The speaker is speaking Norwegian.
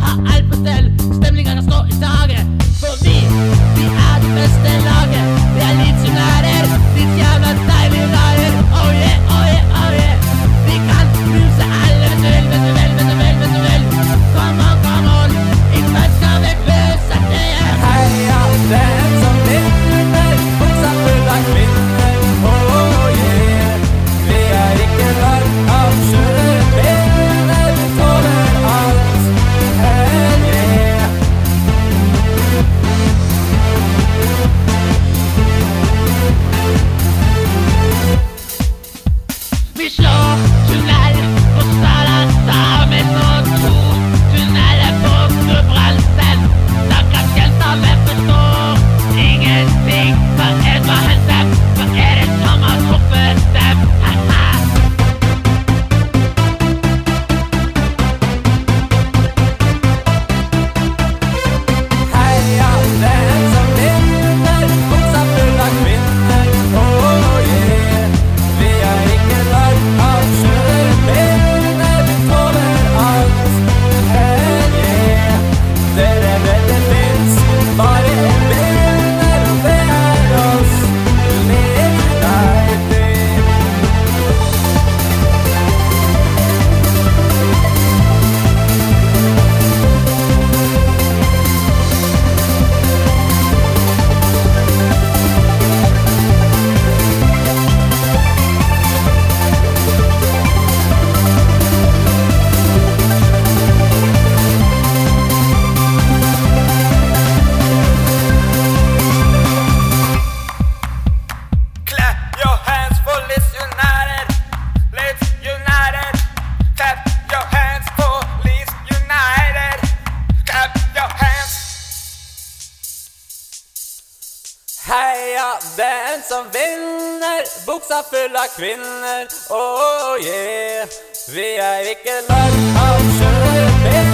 har alt på stell. Stemningen kan stå i taket. For vi er det beste laget. Vi er Leeds United, ditt jævla deilige lager. Oh yeah, oh yeah, oh yeah. Vi kan knuse alle hvis du vil, hvis du vil, hvis du vil, hvis du vil. Come on, come on. I kveld skal vi knuse det igjen. Heia den som vinner, buksa full av kvinner. Oh yeah. Vi er ikke lag av skjøre venner. Vi tåler alt. Hell yeah. Vi slår tunnel på Stadlandet med sånn to tunneler på Gudbrandsen. Stakkars jenter, vi forstår ingenting. Hva er det som har hendt dem? Hva er det som har truffet dem? Heia den som vinner, buksa full av kvinner. Oh yeah. Vi er ikke lag av skjøre venner. Vi tåler alt. Hell yeah. Dere vet det finnes bare en vinner, og det er oss. Leeds United. Clap your hands for Leeds United. Leeds United. Clap your hands for Leeds United. Clap your hands. Heia den som vinner, buksa full av kvinner. Oh yeah. Vi er ikke lag av skjøre venner.